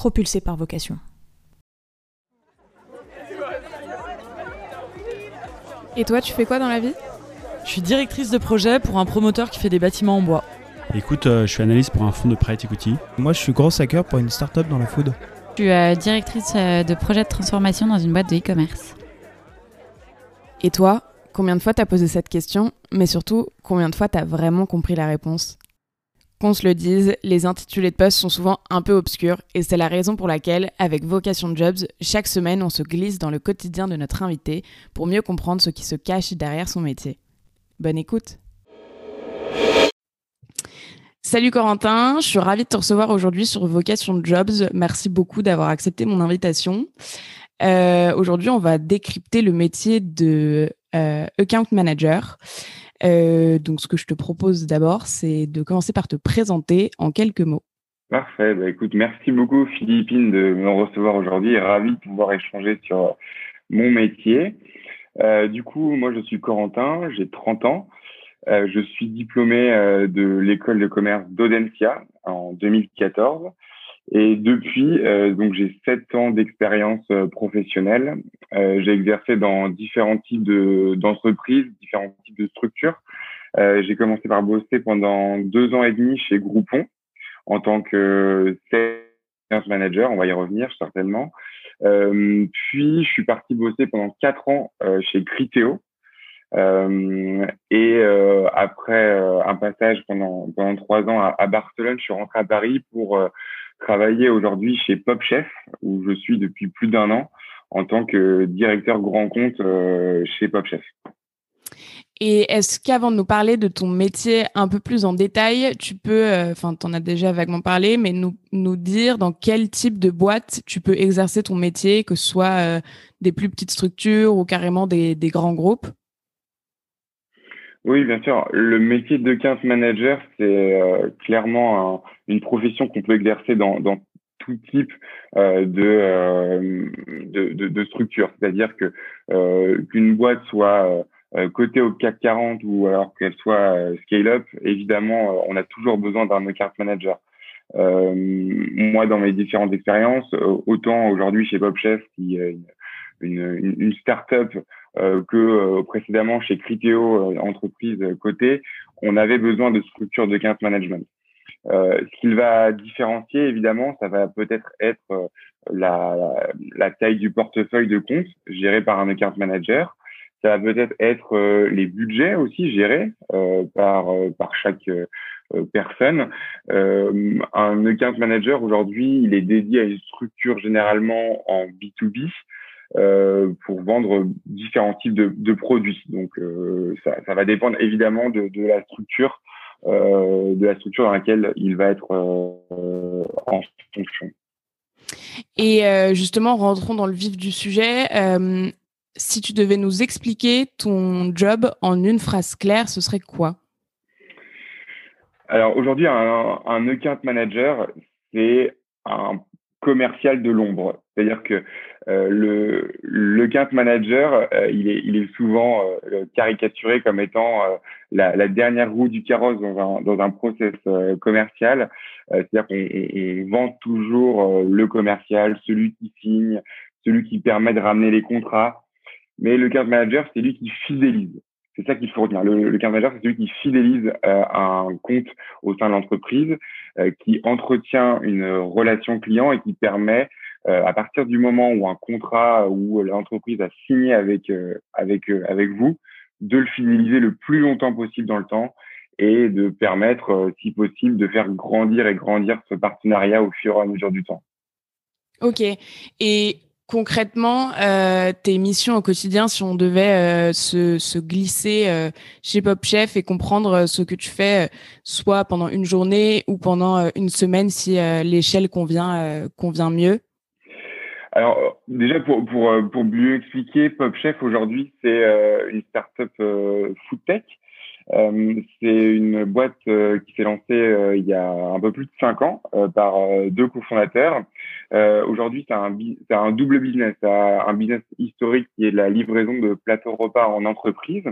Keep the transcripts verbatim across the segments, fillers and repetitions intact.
propulsés par vocation. Et toi, tu fais quoi dans la vie ? Je suis directrice de projet pour un promoteur qui fait des bâtiments en bois. Écoute, euh, je suis analyste pour un fonds de private equity. Moi, je suis gros hacker pour une start-up dans la food. Je suis euh, directrice euh, de projet de transformation dans une boîte de e-commerce. Et toi, combien de fois t'as posé cette question, mais surtout, combien de fois t'as vraiment compris la réponse ? Qu'on se le dise, les intitulés de poste sont souvent un peu obscurs, et c'est la raison pour laquelle, avec Vocation Jobs, chaque semaine, on se glisse dans le quotidien de notre invité pour mieux comprendre ce qui se cache derrière son métier. Bonne écoute. Salut Corentin, je suis ravie de te recevoir aujourd'hui sur Vocation Jobs. Merci beaucoup d'avoir accepté mon invitation. Euh, aujourd'hui, on va décrypter le métier de euh, account manager. Euh, donc, ce que je te propose d'abord, c'est de commencer par te présenter en quelques mots. Parfait. Bah, écoute, merci beaucoup Philippine de me recevoir aujourd'hui. Ravi de pouvoir échanger sur mon métier. Euh, du coup, moi, je suis Corentin, j'ai trente ans. Euh, je suis diplômé euh, de l'école de commerce d'Audencia en deux mille quatorze. Et depuis, euh, donc j'ai sept ans d'expérience euh, professionnelle. Euh, j'ai exercé dans différents types de, d'entreprises, différents types de structures. Euh, j'ai commencé par bosser pendant deux ans et demi chez Groupon en tant que sales manager. On va y revenir certainement. Euh, puis, je suis parti bosser pendant quatre ans euh, chez Criteo. Euh, et euh, après euh, un passage pendant pendant trois ans à, à Barcelone, je suis rentré à Paris pour euh, travailler aujourd'hui chez PopChef, où je suis depuis plus d'un an en tant que directeur grand compte euh, chez PopChef. Et est-ce qu'avant de nous parler de ton métier un peu plus en détail, tu peux, enfin, euh, t'en as déjà vaguement parlé, mais nous nous dire dans quel type de boîte tu peux exercer ton métier, que ce soit euh, des plus petites structures ou carrément des, des grands groupes? Oui, bien sûr. Le métier de account manager, c'est euh, clairement un, une profession qu'on peut exercer dans, dans tout type euh, de, euh, de, de, de structure. C'est-à-dire que euh, qu'une boîte soit euh, cotée au C A C quarante ou alors qu'elle soit euh, scale-up, évidemment, euh, on a toujours besoin d'un account manager. Euh, moi, dans mes différentes expériences, autant aujourd'hui chez PopChef, qui est une, une, une start-up, Euh, que euh, précédemment chez Criteo, euh, entreprise cotée, on avait besoin de structures de account management. Euh, ce qu'il va différencier, évidemment, ça va peut-être être euh, la, la, la taille du portefeuille de compte géré par un account manager. Ça va peut-être être euh, les budgets aussi gérés euh, par euh, par chaque euh, personne. Euh, un account manager aujourd'hui, il est dédié à une structure généralement en B deux B. Euh, pour vendre différents types de, de produits. Donc, euh, ça, ça va dépendre évidemment de, de la structure, euh, de la structure dans laquelle il va être euh, en fonction. Et euh, justement, rentrons dans le vif du sujet. Euh, si tu devais nous expliquer ton job en une phrase claire, ce serait quoi ? Alors aujourd'hui, un, un account manager, c'est un commercial de l'ombre. C'est-à-dire que euh, le, le account manager, euh, il est, il est souvent euh, caricaturé comme étant euh, la, la dernière roue du carrosse dans un, dans un process euh, commercial. Euh, c'est-à-dire qu'on on vend toujours euh, le commercial, celui qui signe, celui qui permet de ramener les contrats. Mais le account manager, c'est lui qui fidélise. C'est ça qu'il faut retenir. Le, le account manager, c'est celui qui fidélise euh, un compte au sein de l'entreprise, euh, qui entretient une relation client et qui permet, euh, à partir du moment où un contrat où l'entreprise a signé avec euh, avec euh, avec vous, de le fidéliser le plus longtemps possible dans le temps et de permettre, euh, si possible, de faire grandir et grandir ce partenariat au fur et à mesure du temps. Ok. Et concrètement, euh, tes missions au quotidien, si on devait euh, se, se glisser euh, chez PopChef et comprendre ce que tu fais, euh, soit pendant une journée ou pendant euh, une semaine, si euh, l'échelle convient, euh, convient mieux. Alors déjà pour pour pour mieux expliquer, PopChef aujourd'hui c'est euh, une startup euh, food tech. Euh, c'est une boîte euh, qui s'est lancée euh, il y a un peu plus de cinq ans euh, par euh, deux cofondateurs. Euh, aujourd'hui, c'est un, c'est un double business. C'est un business historique qui est la livraison de plateaux repas en entreprise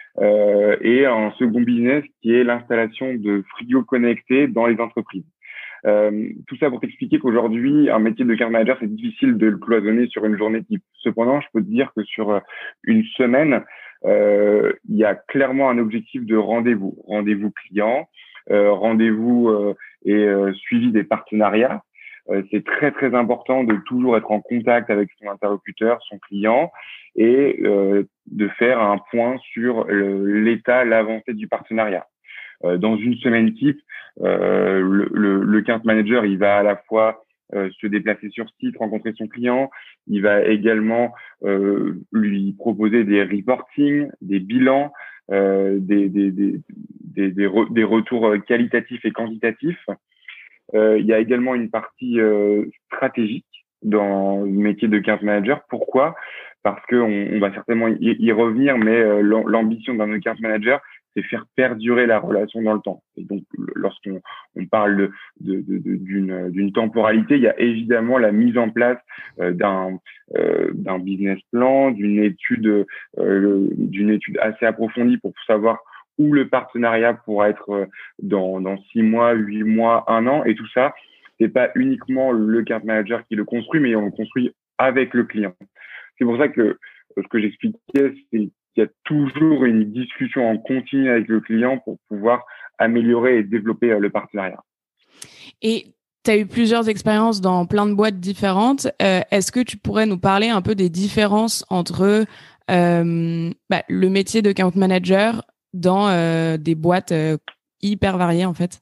euh, et un second business qui est l'installation de frigos connectés dans les entreprises. Euh, tout ça pour t'expliquer qu'aujourd'hui, un métier de account manager, c'est difficile de le cloisonner sur une journée type. Cependant, je peux te dire que sur une semaine, euh, il y a clairement un objectif de rendez-vous. Rendez-vous client, euh, rendez-vous euh, et euh, suivi des partenariats. Euh, c'est très, très important de toujours être en contact avec son interlocuteur, son client, et euh, de faire un point sur le, l'état, l'avancée du partenariat. Euh, dans une semaine type, euh, le, le, le account manager, il va à la fois euh, se déplacer sur site, rencontrer son client, il va également euh, lui proposer des reportings, des bilans, euh, des, des, des, des, des, re, des retours qualitatifs et quantitatifs. Euh, il y a également une partie euh, stratégique dans le métier de account manager. Pourquoi ? Parce que on, on va certainement y, y revenir, mais euh, l'ambition d'un account manager, c'est faire perdurer la relation dans le temps. Et donc, lorsqu'on on parle de, de, de, d'une, d'une temporalité, il y a évidemment la mise en place euh, d'un, euh, d'un business plan, d'une étude, euh, d'une étude assez approfondie pour savoir où le partenariat pourra être dans, dans six mois, huit mois, un an. Et tout ça, c'est pas uniquement le account manager qui le construit, mais on le construit avec le client. C'est pour ça que ce que j'expliquais, c'est qu'il y a toujours une discussion en continu avec le client pour pouvoir améliorer et développer le partenariat. Et tu as eu plusieurs expériences dans plein de boîtes différentes. Euh, est-ce que tu pourrais nous parler un peu des différences entre euh, bah, le métier de account manager dans euh, des boîtes euh, hyper variées, en fait?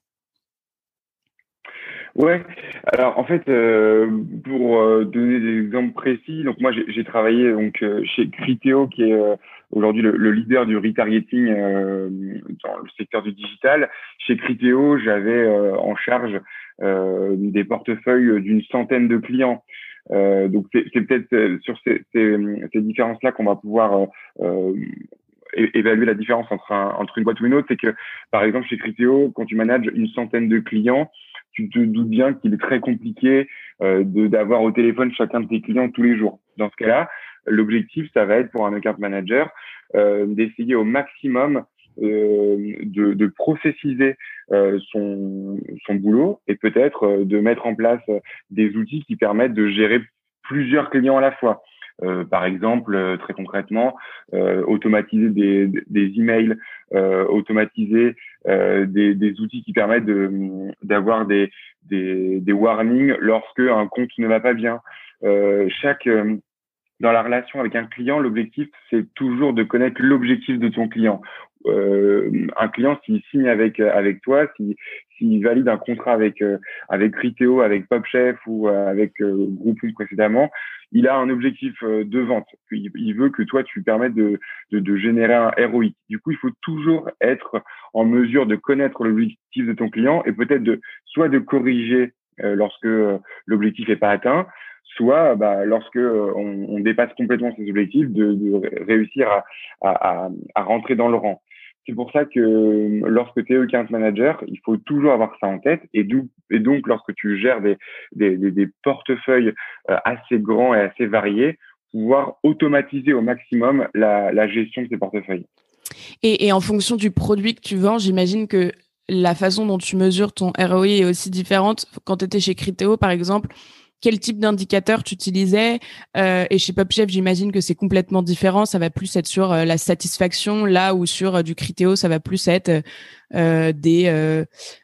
Ouais, alors en fait, euh, pour euh, donner des exemples précis, donc moi j'ai, j'ai travaillé donc euh, chez Criteo, qui est euh, aujourd'hui le, le leader du retargeting euh, dans le secteur du digital. Chez Criteo, j'avais euh, en charge euh, des portefeuilles d'une centaine de clients. Euh, donc c'est, c'est peut-être sur ces, ces, ces différences-là qu'on va pouvoir euh, évaluer la différence entre, un, entre une boîte ou une autre. C'est que par exemple chez Criteo, quand tu manages une centaine de clients, tu te doutes bien qu'il est très compliqué euh, de, d'avoir au téléphone chacun de tes clients tous les jours. Dans ce cas-là, l'objectif, ça va être pour un account manager euh, d'essayer au maximum euh, de, de processiser euh, son, son boulot et peut-être euh, de mettre en place des outils qui permettent de gérer plusieurs clients à la fois. Euh, par exemple, euh, très concrètement, euh, automatiser des, des emails, euh, automatiser euh, des, des outils qui permettent de, d'avoir des, des, des warnings lorsque un compte ne va pas bien. Euh, chaque euh, dans la relation avec un client, l'objectif, c'est toujours de connaître l'objectif de ton client. Euh, un client, s'il signe avec avec toi, s'il, s'il valide un contrat avec euh, avec Criteo, avec PopChef ou euh, avec euh, Groupon précédemment, il a un objectif euh, de vente. Il, il veut que toi, tu lui permettes de, de de générer un R O I. Du coup, il faut toujours être en mesure de connaître l'objectif de ton client et peut-être de soit de corriger euh, lorsque euh, l'objectif n'est pas atteint, soit bah, lorsque euh, on, on dépasse complètement ses objectifs, de, de réussir à, à, à rentrer dans le rang. C'est pour ça que lorsque tu es account manager, il faut toujours avoir ça en tête. Et, d'où, et donc, lorsque tu gères des, des, des, des portefeuilles euh, assez grands et assez variés, pouvoir automatiser au maximum la, la gestion de ces portefeuilles. Et, et en fonction du produit que tu vends, j'imagine que la façon dont tu mesures ton R O I est aussi différente. Quand tu étais chez Criteo, par exemple, quel type d'indicateur tu utilisais euh, et chez PopChef, j'imagine que c'est complètement différent. Ça va plus être sur euh, la satisfaction, là où sur euh, du Criteo, ça va plus être euh, des euh,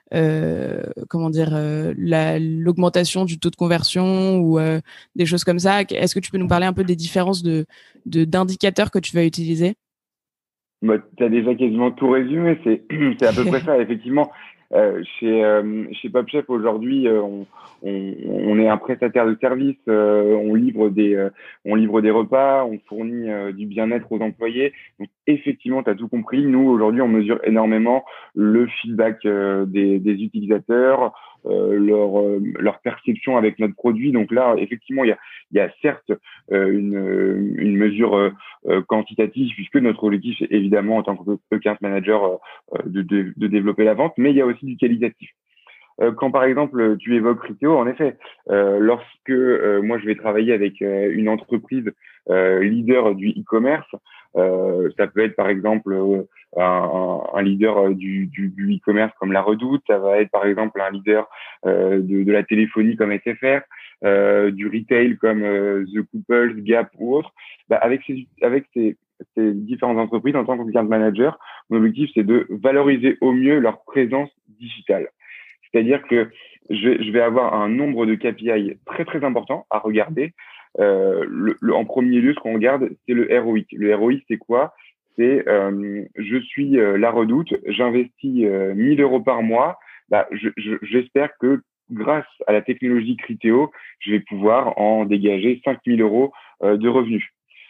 euh, comment dire euh, la, l'augmentation du taux de conversion ou euh, des choses comme ça. Est-ce que tu peux nous parler un peu des différences de, de d'indicateurs que tu vas utiliser? Bah, tu as déjà quasiment tout résumé. C'est c'est à peu près ça, effectivement. Euh, chez euh, chez PopChef aujourd'hui, euh, on, on, on est un prestataire de service, euh, on livre des euh, on livre des repas, on fournit euh, du bien-être aux employés. Donc effectivement, tu as tout compris. Nous aujourd'hui, on mesure énormément le feedback euh, des, des utilisateurs, euh, leur euh, leur perception avec notre produit. Donc là, effectivement, il y a il y a certes euh, une une mesure euh, euh, quantitative puisque notre objectif est évidemment en tant qu'account manager euh, de, de de développer la vente, mais il y a aussi du qualitatif. Euh, quand par exemple tu évoques Criteo, en effet, euh, lorsque euh, moi je vais travailler avec euh, une entreprise euh, leader du e-commerce, euh, ça peut être par exemple euh, un, un, un leader du, du, du e-commerce comme La Redoute, ça va être par exemple un leader euh, de, de la téléphonie comme S F R, euh, du retail comme euh, The Couples, Gap ou autre. Bah, avec ces, avec ces, ces différentes entreprises, en tant qu'account manager, mon objectif c'est de valoriser au mieux leur présence digitale. C'est-à-dire que je, je vais avoir un nombre de K P I très très important à regarder. Euh, le, le, en premier lieu, ce qu'on regarde, c'est le R O I. Le R O I, c'est quoi? C'est euh, je suis euh, La Redoute, j'investis euh, mille euros par mois. Bah, je, je, j'espère que grâce à la technologie Criteo, je vais pouvoir en dégager cinq mille euros euh, de revenus.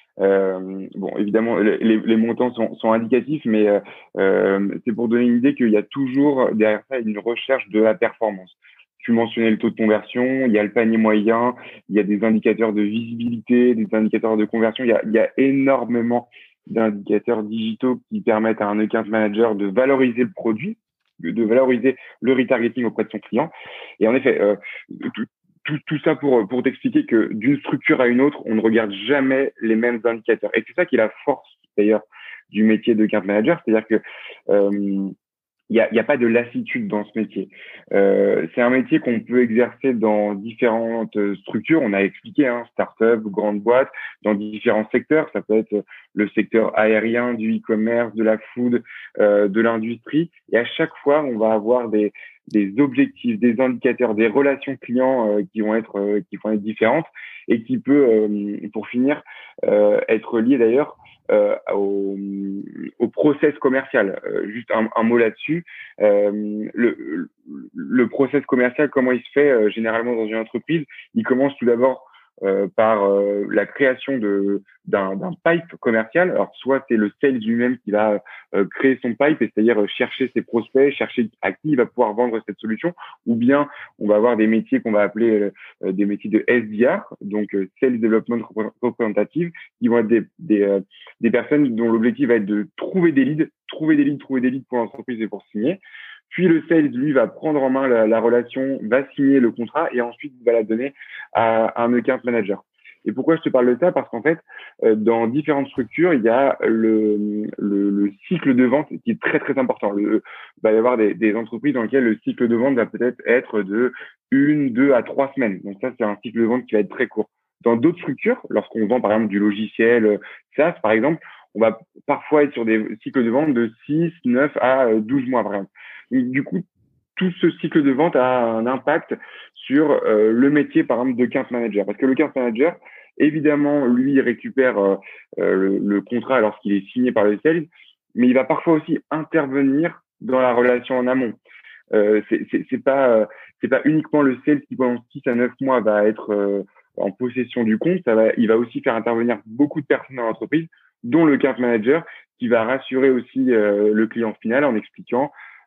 Euh, bon, évidemment, les, les montants sont, sont indicatifs, mais euh, euh, c'est pour donner une idée qu'il y a toujours derrière ça une recherche de la performance. Tu mentionnais le taux de conversion, il y a le panier moyen, il y a des indicateurs de visibilité, des indicateurs de conversion. Il y a, il y a énormément d'indicateurs digitaux qui permettent à un account manager de valoriser le produit, de valoriser le retargeting auprès de son client. Et en effet, euh, tout, tout, tout ça pour, pour t'expliquer que d'une structure à une autre, on ne regarde jamais les mêmes indicateurs. Et c'est ça qui est la force d'ailleurs du métier de account manager, c'est-à-dire que euh, il n'y a, y a pas de lassitude dans ce métier. Euh, c'est un métier qu'on peut exercer dans différentes structures. On a expliqué, hein, start-up, grande boîte, dans différents secteurs. Ça peut être le secteur aérien, du e-commerce, de la food, euh, de l'industrie. Et à chaque fois, on va avoir des, des objectifs, des indicateurs, des relations clients euh, qui vont être euh, qui vont être différentes et qui peut, euh, pour finir, euh, être lié d'ailleurs Euh, au, au process commercial. Euh, juste un, un mot là-dessus. Euh, le, le process commercial, comment il se fait euh, généralement dans une entreprise? Il commence tout d'abord euh, par euh, la création de d'un, d'un pipe commercial. Alors soit c'est le sales lui-même qui va euh, créer son pipe, c'est-à-dire euh, chercher ses prospects, chercher à qui il va pouvoir vendre cette solution, ou bien on va avoir des métiers qu'on va appeler euh, des métiers de S D R, donc euh, Sales Development Representative, qui vont être des, des, euh, des personnes dont l'objectif va être de trouver des leads, trouver des leads, trouver des leads pour l'entreprise et pour signer. Puis le sales, lui, va prendre en main la, la relation, va signer le contrat et ensuite va la donner à, à un account manager. Et pourquoi je te parle de ça? Parce qu'en fait, euh, dans différentes structures, il y a le, le, le cycle de vente qui est très très important. Le, il va y avoir des, des entreprises dans lesquelles le cycle de vente va peut-être être de une, deux à trois semaines. Donc ça, c'est un cycle de vente qui va être très court. Dans d'autres structures, lorsqu'on vend par exemple du logiciel SaaS, par exemple, on va parfois être sur des cycles de vente de six, neuf à douze mois, par exemple. Et du coup, tout ce cycle de vente a un impact sur euh, le métier, par exemple, de account manager. Parce que le account manager, évidemment, lui, il récupère euh, le, le contrat lorsqu'il est signé par le sales, mais il va parfois aussi intervenir dans la relation en amont. Euh, c'est, c'est, c'est pas, c'est pas uniquement le sales qui, pendant six à neuf mois, va être euh, en possession du compte. Ça va, il va aussi faire intervenir beaucoup de personnes dans l'entreprise, dont le account manager, qui va rassurer aussi euh, le client final en expliquant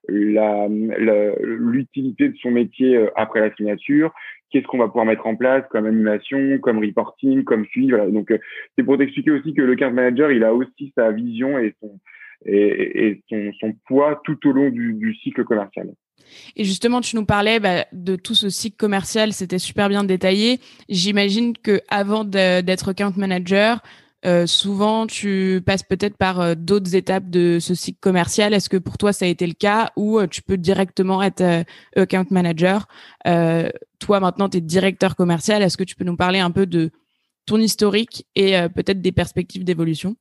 La, la, l'utilité de son métier après la signature, qu'est-ce qu'on va pouvoir mettre en place comme animation, comme reporting, comme suivi. Voilà. Donc, euh, c'est pour t'expliquer aussi que le account manager, il a aussi sa vision et son, et, et son, son poids tout au long du, du cycle commercial. Et justement, tu nous parlais bah, de tout ce cycle commercial, c'était super bien détaillé. J'imagine qu'avant de, d'être account manager, Euh, souvent, tu passes peut-être par euh, d'autres étapes de ce cycle commercial. Est-ce que pour toi, ça a été le cas ou euh, tu peux directement être euh, account manager? euh, Toi, maintenant, tu es directeur commercial. Est-ce que tu peux nous parler un peu de ton historique et euh, peut-être des perspectives d'évolution?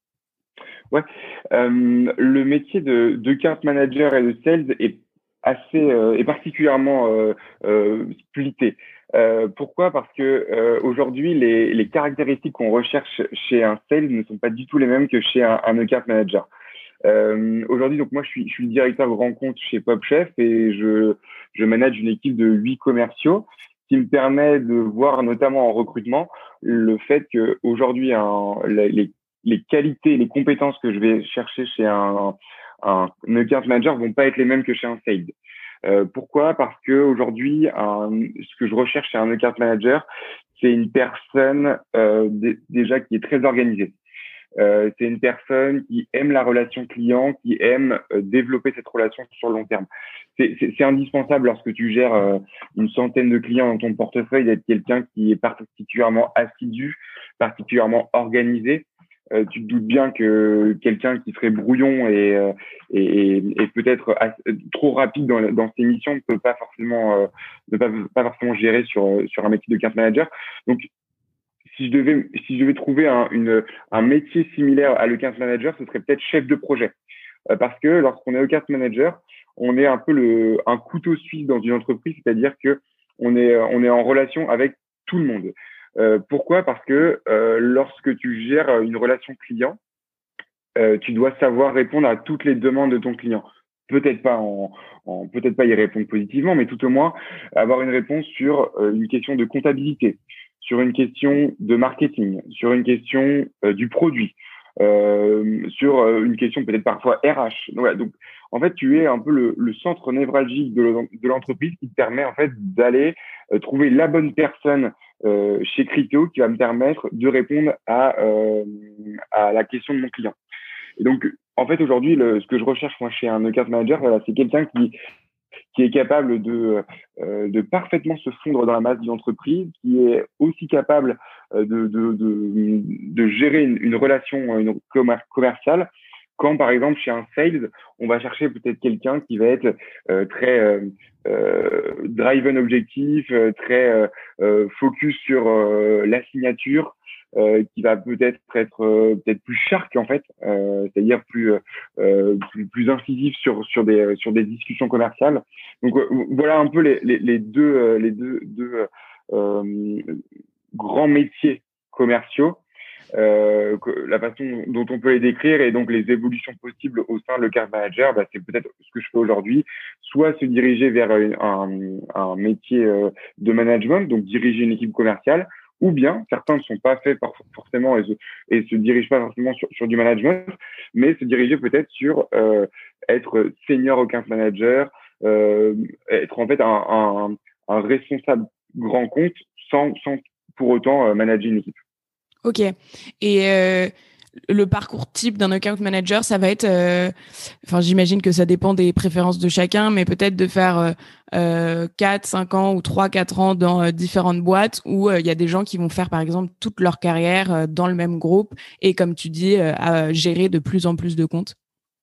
Ouais, euh, le métier de, de account manager et de sales est assez euh, est particulièrement euh, euh, splitté. Euh, pourquoi? Parce que euh, aujourd'hui, les, les caractéristiques qu'on recherche chez un sales ne sont pas du tout les mêmes que chez un, un account manager. Euh, aujourd'hui, donc moi, je suis, je suis directeur grand compte chez PopChef et je, je manage une équipe de huit commerciaux qui me permet de voir, notamment en recrutement, le fait que aujourd'hui, un, les, les qualités, les compétences que je vais chercher chez un, un, un account manager vont pas être les mêmes que chez un sales. Euh, pourquoi? Parce que aujourd'hui, ce que je recherche chez un account manager, c'est une personne euh, d- déjà qui est très organisée. Euh, c'est une personne qui aime la relation client, qui aime euh, développer cette relation sur le long terme. C'est, c'est, c'est indispensable lorsque tu gères euh, une centaine de clients dans ton portefeuille d'être quelqu'un qui est particulièrement assidu, particulièrement organisé. euh, tu te doutes bien que quelqu'un qui serait brouillon et, euh, et, et peut-être assez, trop rapide dans, dans ses missions ne peut pas forcément, euh, ne pas, pas forcément gérer sur, sur un métier de account manager. Donc, si je devais, si je devais trouver un, une, un métier similaire à l'account manager, ce serait peut-être chef de projet. Euh, parce que lorsqu'on est account manager, on est un peu le, un couteau suisse dans une entreprise, c'est-à-dire que on est, on est en relation avec tout le monde. Euh, pourquoi? Parce que euh, lorsque tu gères une relation client, euh, tu dois savoir répondre à toutes les demandes de ton client. Peut-être pas en, en peut-être pas y répondre positivement, mais tout au moins avoir une réponse sur euh, une question de comptabilité, sur une question de marketing, sur une question euh, du produit, euh, sur euh, une question peut-être parfois R H. Donc, voilà. Donc, en fait, tu es un peu le, le centre névralgique de, de l'entreprise qui te permet en fait d'aller euh, trouver la bonne personne euh, chez Criteo qui va me permettre de répondre à, euh, à la question de mon client. Et donc, en fait, aujourd'hui, le, ce que je recherche moi chez un account manager, voilà, c'est quelqu'un qui qui est capable de, euh, de parfaitement se fondre dans la masse d'une entreprise, qui est aussi capable euh, de, de, de, de gérer une, une relation une commer- commerciale. Quand, par exemple, chez un sales, on va chercher peut-être quelqu'un qui va être euh, très euh, euh, driven objectif, euh, très euh, focus sur euh, la signature, euh, qui va peut-être être euh, peut-être plus shark en fait, euh, c'est-à-dire plus, euh, plus plus incisif sur sur des sur des discussions commerciales. Donc euh, voilà un peu les les, les deux euh, les deux deux euh, grands métiers commerciaux. Euh, la façon dont on peut les décrire et donc les évolutions possibles au sein de l'account manager, bah, c'est peut-être ce que je fais aujourd'hui, soit se diriger vers un, un métier de management, donc diriger une équipe commerciale, ou bien certains ne sont pas faits forcément et se, et se dirigent pas forcément sur, sur du management, mais se diriger peut-être sur euh, être senior account manager, euh, être en fait un, un, un responsable grand compte sans, sans pour autant euh, manager une équipe. Ok. Et euh, le parcours type d'un account manager, ça va être, euh, enfin, j'imagine que ça dépend des préférences de chacun, mais peut-être de faire euh, quatre, cinq ans ou trois, quatre ans dans euh, différentes boîtes où il euh, y a des gens qui vont faire, par exemple, toute leur carrière euh, dans le même groupe et, comme tu dis, euh, à gérer de plus en plus de comptes.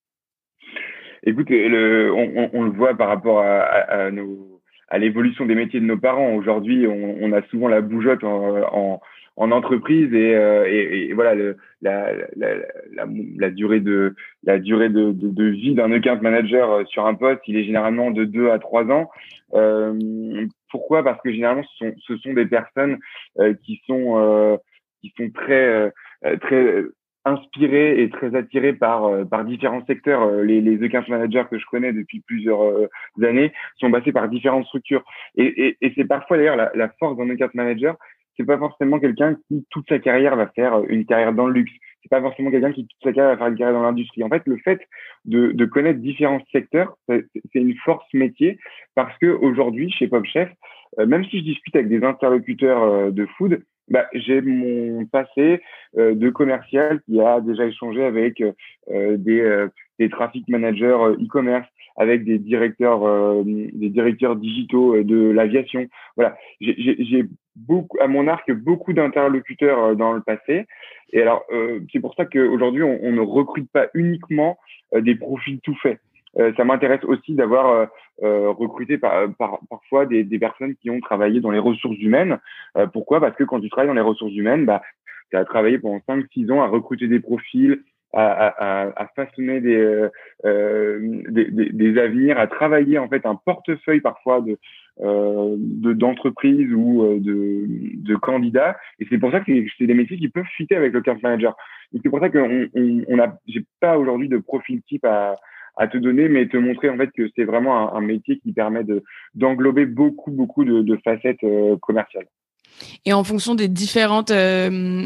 Écoute, le, on, on, on le voit par rapport à, à, à nos, à l'évolution des métiers de nos parents. Aujourd'hui, on, on a souvent la bougeotte en, en en entreprise et, euh, et, et voilà le, la, la, la, la durée de la durée de, de, de vie d'un account manager sur un poste, il est généralement de deux à trois ans. Euh, pourquoi? Parce que généralement ce sont ce sont des personnes euh, qui sont euh, qui sont très euh, très inspirés et très attirés par par différents secteurs. Les, les account managers que je connais depuis plusieurs euh, années sont passés par différentes structures et, et, et c'est parfois d'ailleurs la, la force d'un account manager. C'est pas forcément quelqu'un qui toute sa carrière va faire une carrière dans le luxe. C'est pas forcément quelqu'un qui toute sa carrière va faire une carrière dans l'industrie. En fait, le fait de, de connaître différents secteurs, c'est une force métier parce que aujourd'hui, chez Pop Chef, euh, même si je discute avec des interlocuteurs euh, de food, bah, j'ai mon passé euh, de commercial qui a déjà échangé avec euh, des, euh, des traffic managers e-commerce, avec des directeurs, euh, des directeurs digitaux de l'aviation. Voilà, j'ai beaucoup, à mon arc, beaucoup d'interlocuteurs dans le passé. Et alors, euh, c'est pour ça qu'aujourd'hui, on, on ne recrute pas uniquement euh, des profils tout faits. Euh, ça m'intéresse aussi d'avoir euh, euh, recruté par, par, parfois des, des personnes qui ont travaillé dans les ressources humaines. Euh, pourquoi? Parce que quand tu travailles dans les ressources humaines, bah, tu as travaillé pendant cinq six ans à recruter des profils, à, à, à façonner des, euh, des, des, des avenirs, à travailler en fait un portefeuille parfois de euh, de d'entreprises ou de, de candidats. Et c'est pour ça que c'est des métiers qui peuvent fitter avec le account manager. Et c'est pour ça qu'on on, on a, j'ai pas aujourd'hui de profil type à à te donner, mais te montrer en fait que c'est vraiment un, un métier qui permet de d'englober beaucoup beaucoup de, de facettes euh, commerciales. Et en fonction des différentes euh,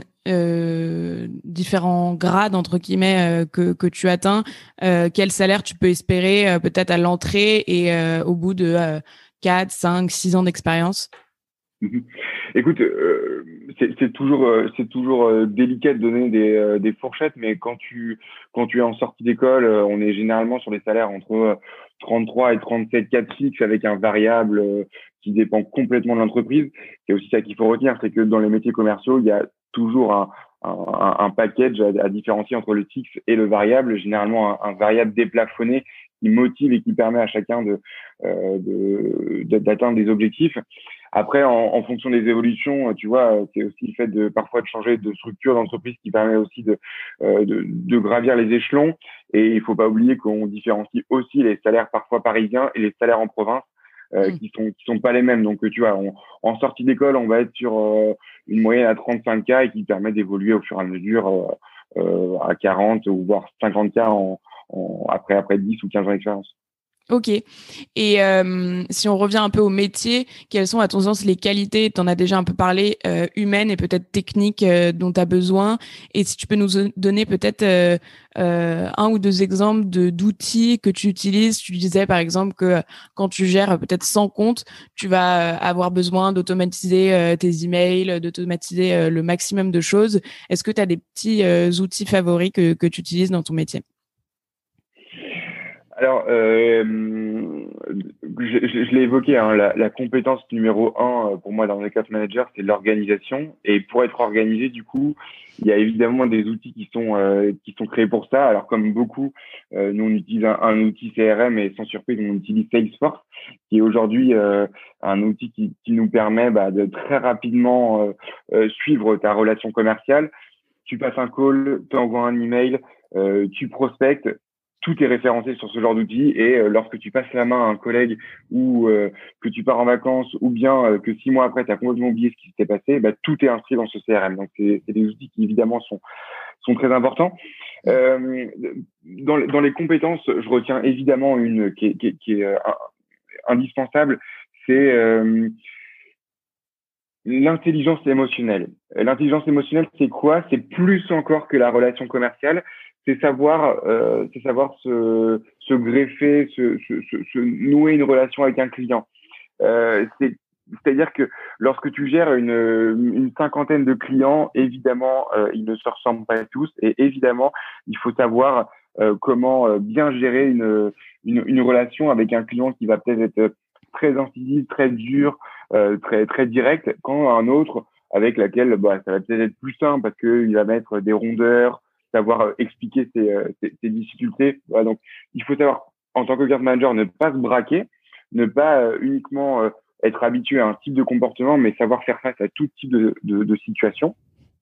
euh, différents grades entre guillemets euh, que que tu atteins, euh, quel salaire tu peux espérer euh, peut-être à l'entrée et euh, au bout de euh, quatre, cinq, six ans d'expérience? Mmh. Écoute, euh, c'est toujours, euh, c'est toujours euh, délicat de donner des, euh, des fourchettes, mais quand tu, quand tu es en sortie d'école, euh, on est généralement sur des salaires entre euh, trente-trois et trente-sept cas fixes avec un variable euh, qui dépend complètement de l'entreprise. C'est aussi ça qu'il faut retenir, c'est que dans les métiers commerciaux, il y a toujours un, un, un package à, à différencier entre le fixe et le variable, généralement un, un variable déplafonné qui motive et qui permet à chacun de, euh, de, d'atteindre des objectifs. Après, en, en fonction des évolutions, tu vois, c'est aussi le fait de parfois de changer de structure d'entreprise qui permet aussi de, euh, de, de gravir les échelons. Et il faut pas oublier qu'on différencie aussi les salaires parfois parisiens et les salaires en province, euh, mmh. qui sont qui sont pas les mêmes. Donc, tu vois, on, en sortie d'école, on va être sur euh, une moyenne à trente-cinq K et qui permet d'évoluer au fur et à mesure euh, euh, à quarante ou voire cinquante K en, en, après après dix ou quinze ans d'expérience. Ok. Et euh, si on revient un peu au métier, quelles sont à ton sens les qualités, tu en as déjà un peu parlé, euh, humaines et peut-être techniques euh, dont tu as besoin? Et si tu peux nous donner peut-être euh, euh, un ou deux exemples de, d'outils que tu utilises. Tu disais par exemple que quand tu gères peut-être cent comptes, tu vas avoir besoin d'automatiser euh, tes emails, d'automatiser euh, le maximum de choses. Est-ce que tu as des petits euh, outils favoris que, que tu utilises dans ton métier? Alors, euh, je, je, je l'ai évoqué, hein, la, la compétence numéro un pour moi dans un account manager, c'est l'organisation. Et pour être organisé, du coup, il y a évidemment des outils qui sont euh, qui sont créés pour ça. Alors, comme beaucoup, euh, nous on utilise un, un outil C R M et sans surprise, on utilise Salesforce, qui est aujourd'hui euh, un outil qui, qui nous permet bah, de très rapidement euh, euh, suivre ta relation commerciale. Tu passes un call, tu envoies un email, euh, tu prospectes. Tout est référencé sur ce genre d'outil et euh, lorsque tu passes la main à un collègue ou euh, que tu pars en vacances ou bien euh, que six mois après tu as complètement oublié ce qui s'était passé, bah, tout est inscrit dans ce C R M. Donc c'est, c'est des outils qui évidemment sont sont très importants. Euh, dans, dans les compétences, je retiens évidemment une qui est, qui est, qui est euh, indispensable, c'est euh, l'intelligence émotionnelle. L'intelligence émotionnelle, c'est quoi? C'est plus encore que la relation commerciale. C'est savoir, euh, c'est savoir se, se greffer, se, se, se, se nouer une relation avec un client. Euh, c'est, c'est-à-dire que lorsque tu gères une, une cinquantaine de clients, évidemment, euh, ils ne se ressemblent pas tous, et évidemment, il faut savoir euh, comment euh, bien gérer une, une, une relation avec un client qui va peut-être être très incisif, très dur, euh, très très direct, quand un autre avec laquelle bah, ça va peut-être être plus simple parce qu'il va mettre des rondeurs, savoir euh, expliquer ses, euh, ses, ses difficultés. Voilà, donc, il faut savoir, en tant que account manager, ne pas se braquer, ne pas euh, uniquement euh, être habitué à un type de comportement, mais savoir faire face à tout type de, de, de situation.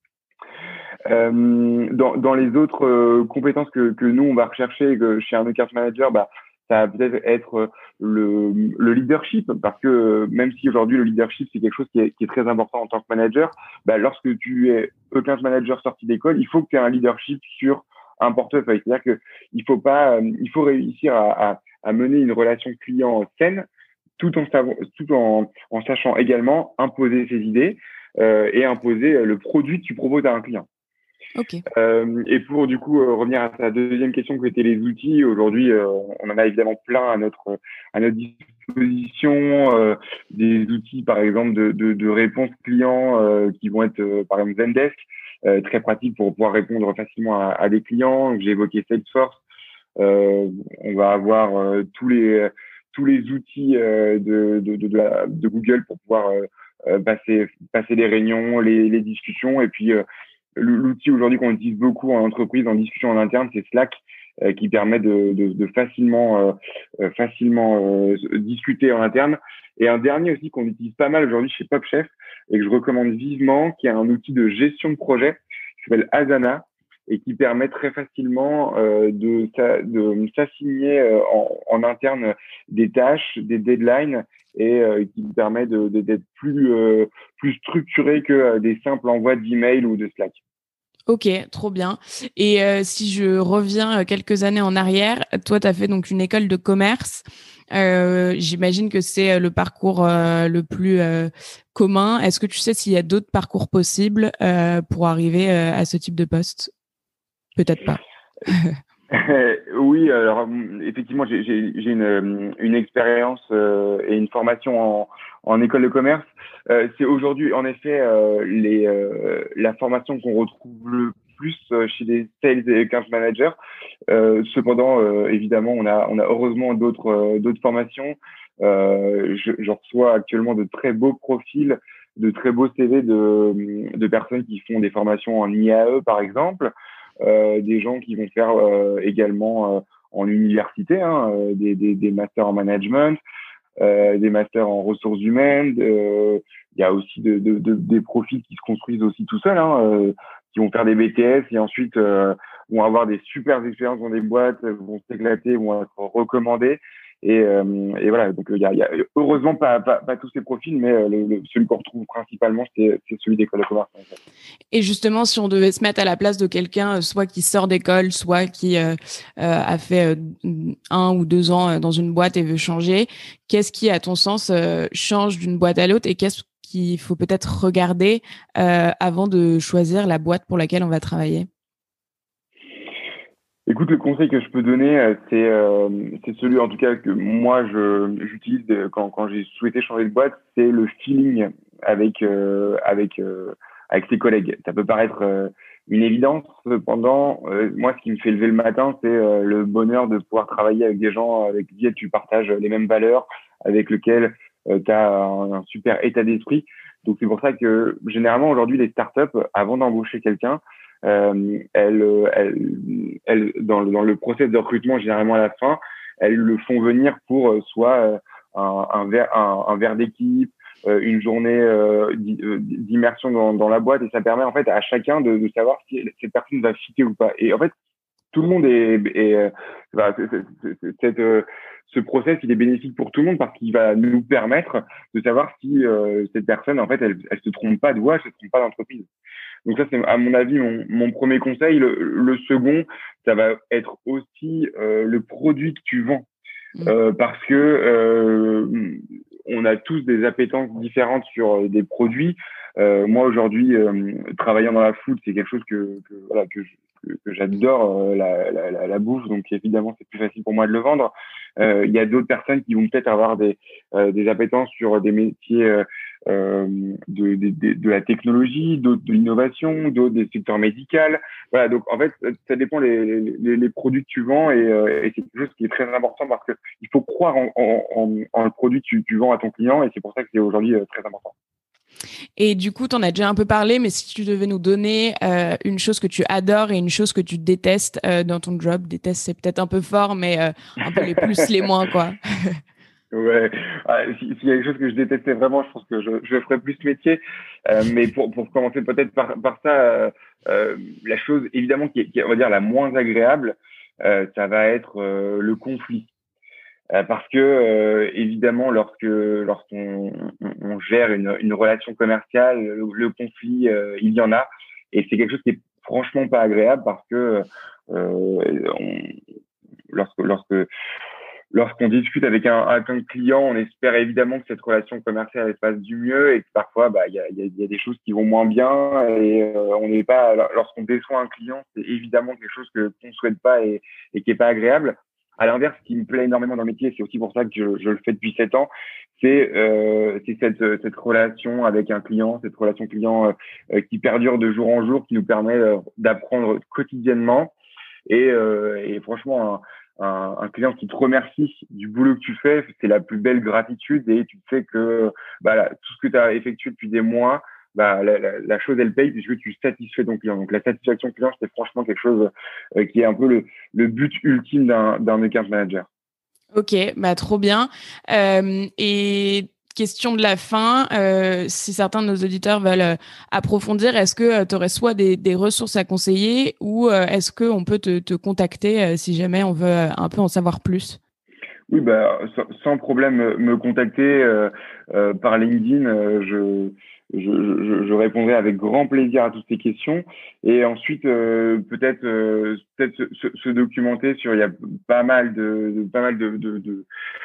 Euh, dans, dans les autres euh, compétences que, que nous, on va rechercher que chez un account manager, bah, ça va peut-être être le, le leadership, parce que même si aujourd'hui le leadership c'est quelque chose qui est, qui est très important en tant que manager, bah, lorsque tu es account manager sorti d'école, il faut que tu aies un leadership sur un portefeuille. C'est-à-dire que il faut pas, euh, il faut réussir à, à, à mener une relation client saine, tout en savant, tout en, en sachant également imposer ses idées euh, et imposer le produit que tu proposes à un client. Okay. Euh, et pour du coup euh, revenir à ta deuxième question qui était les outils, aujourd'hui euh, on en a évidemment plein à notre à notre disposition, euh, des outils par exemple de de, de réponse client euh, qui vont être euh, par exemple Zendesk, euh, très pratique pour pouvoir répondre facilement à, à des clients. J'ai évoqué Salesforce, euh, on va avoir euh, tous les tous les outils euh, de de de, de, la, de Google pour pouvoir euh, passer passer les réunions, les les discussions et puis euh, l'outil aujourd'hui qu'on utilise beaucoup en entreprise, en discussion en interne, c'est Slack, euh, qui permet de, de, de facilement, euh, facilement euh, discuter en interne. Et un dernier aussi qu'on utilise pas mal aujourd'hui chez PopChef et que je recommande vivement, qui est un outil de gestion de projet qui s'appelle Asana et qui permet très facilement euh, de, de s'assigner euh, en, en interne des tâches, des deadlines et euh, qui permet de, de, d'être plus, euh, plus structuré que euh, des simples envois d'email ou de Slack. Ok, trop bien. Et euh, si je reviens quelques années en arrière, toi, tu as fait donc une école de commerce. Euh, j'imagine que c'est le parcours euh, le plus euh, commun. Est-ce que tu sais s'il y a d'autres parcours possibles euh, pour arriver euh, à ce type de poste? Peut-être pas. Oui, alors effectivement, j'ai, j'ai, j'ai une, une expérience euh, et une formation en, en école de commerce. Euh, c'est aujourd'hui, en effet, euh, les, euh, la formation qu'on retrouve le plus chez les sales et account managers. Euh, cependant, euh, évidemment, on a, on a heureusement d'autres, euh, d'autres formations. Euh, je, je reçois actuellement de très beaux profils, de très beaux C V de, de personnes qui font des formations en I A E, par exemple, euh, des gens qui vont faire euh, également euh, en université, hein, euh, des, des, des masters en management, euh, des masters en ressources humaines. Euh, il y a aussi de, de, de, des profils qui se construisent aussi tout seuls, hein, euh, qui vont faire des B T S et ensuite euh, vont avoir des super expériences dans des boîtes, vont s'éclater, vont être recommandés. Et, euh, et voilà, donc il y a, y a heureusement pas, pas, pas tous ces profils, mais euh, le, le, celui qu'on retrouve principalement, c'est, c'est celui d'école de commerce. En fait. Et justement, si on devait se mettre à la place de quelqu'un, soit qui sort d'école, soit qui euh, euh, a fait euh, un ou deux ans dans une boîte et veut changer, qu'est-ce qui, à ton sens, euh, change d'une boîte à l'autre et qu'est-ce qu'il faut peut-être regarder euh, avant de choisir la boîte pour laquelle on va travailler? Écoute, le conseil que je peux donner, c'est, euh, c'est celui en tout cas que moi je, j'utilise quand, quand j'ai souhaité changer de boîte, c'est le feeling avec euh, avec euh, avec ses collègues. Ça peut paraître euh, une évidence, cependant, euh, moi ce qui me fait lever le matin, c'est euh, le bonheur de pouvoir travailler avec des gens avec qui tu partages les mêmes valeurs, avec lesquels euh, tu as un, un super état d'esprit. Donc c'est pour ça que généralement aujourd'hui les startups, avant d'embaucher quelqu'un, Euh, elles, elles, elles, dans, le, dans le process de recrutement, généralement à la fin, elles le font venir pour euh, soit euh, un, un, verre, un, un verre d'équipe, euh, une journée euh, d'immersion dans, dans la boîte, et ça permet en fait à chacun de, de savoir si cette personne va fitter ou pas. Et en fait, tout le monde est, est, est bah, c'est, c'est, c'est, cette, euh, ce process, il est bénéfique pour tout le monde parce qu'il va nous permettre de savoir si euh, cette personne, en fait, elle, elle se trompe pas de voie, elle se trompe pas d'entreprise. Donc ça, c'est à mon avis mon, mon premier conseil. Le, le second, ça va être aussi euh, le produit que tu vends, euh, parce que euh, on a tous des appétences différentes sur des produits. Euh, moi aujourd'hui, euh, travaillant dans la food, c'est quelque chose que, que voilà que, je, que, que j'adore, euh, la, la, la, la bouffe. Donc évidemment, c'est plus facile pour moi de le vendre. Euh, il y a d'autres personnes qui vont peut-être avoir des euh, des appétences sur des métiers euh, euh, de, de, de, de la technologie, d'autres de l'innovation, d'autres des secteurs médicaux. Voilà, donc en fait, ça dépend les, les, les produits que tu vends et, euh, et c'est quelque chose qui est très important parce que il faut croire en, en, en, en le produit que tu, tu vends à ton client et c'est pour ça que c'est aujourd'hui euh, très important. Et du coup, tu en as déjà un peu parlé, mais si tu devais nous donner euh, une chose que tu adores et une chose que tu détestes euh, dans ton job, déteste c'est peut-être un peu fort, mais euh, un peu les plus, les moins, quoi. Ouais, ah, s'il y a quelque chose que je détestais vraiment, je pense que je, je ferais plus ce métier. Euh, mais pour, pour commencer peut-être par, par ça, euh, euh, la chose évidemment qui est, qui est, on va dire, la moins agréable, euh, ça va être euh, le conflit. Euh, parce que euh, évidemment, lorsque lorsqu'on on, on gère une, une relation commerciale, le, le conflit, euh, il y en a, et c'est quelque chose qui est franchement pas agréable parce que euh, on, lorsque lorsque Lorsqu'on discute avec un, avec un client, on espère évidemment que cette relation commerciale elle se passe du mieux et que parfois, bah, il y a, y a, y a des choses qui vont moins bien et euh, on n'est pas. Lorsqu'on déçoit un client, c'est évidemment quelque chose que qu'on souhaite pas et, et qui est pas agréable. À l'inverse, ce qui me plaît énormément dans le métier, c'est aussi pour ça que je, je le fais depuis sept ans, c'est euh, c'est cette cette relation avec un client, cette relation client euh, qui perdure de jour en jour, qui nous permet euh, d'apprendre quotidiennement et, euh, et franchement. Un, Un, un client qui te remercie du boulot que tu fais, c'est la plus belle gratitude et tu sais que bah, là, tout ce que tu as effectué depuis des mois, bah, la, la, la chose elle paye puisque tu satisfais ton client. Donc la satisfaction client, c'est franchement quelque chose euh, qui est un peu le, le but ultime d'un, d'un account manager. Ok, bah trop bien. Euh, et question de la fin, euh, si certains de nos auditeurs veulent euh, approfondir, est-ce que euh, tu aurais soit des, des ressources à conseiller ou euh, est-ce qu'on peut te, te contacter euh, si jamais on veut euh, un peu en savoir plus? Oui, bah, sans, sans problème, me contacter euh, euh, par LinkedIn. Euh, je, je, je, je répondrai avec grand plaisir à toutes ces questions. Et ensuite, euh, peut-être, euh, peut-être se, se, se documenter sur. Il y a pas mal de, de pas mal de, de, de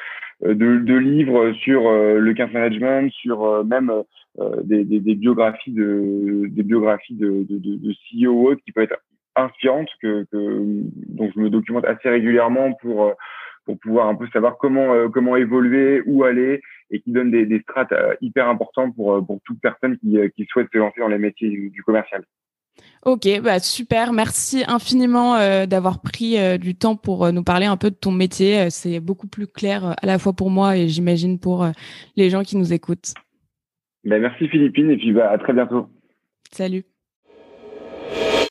De, de livres sur euh, le account management, sur euh, même euh, des, des, des biographies de des biographies de, de, de, de C E O qui peuvent être inspirantes, que, que dont je me documente assez régulièrement pour pour pouvoir un peu savoir comment euh, comment évoluer, où aller, et qui donnent des, des strates euh, hyper importants pour pour toute personne qui qui souhaite se lancer dans les métiers du, du commercial. Ok, bah super. Merci infiniment euh, d'avoir pris euh, du temps pour euh, nous parler un peu de ton métier. Euh, C'est beaucoup plus clair euh, à la fois pour moi et j'imagine pour euh, les gens qui nous écoutent. Ben, merci Philippine et puis bah, à très bientôt. Salut.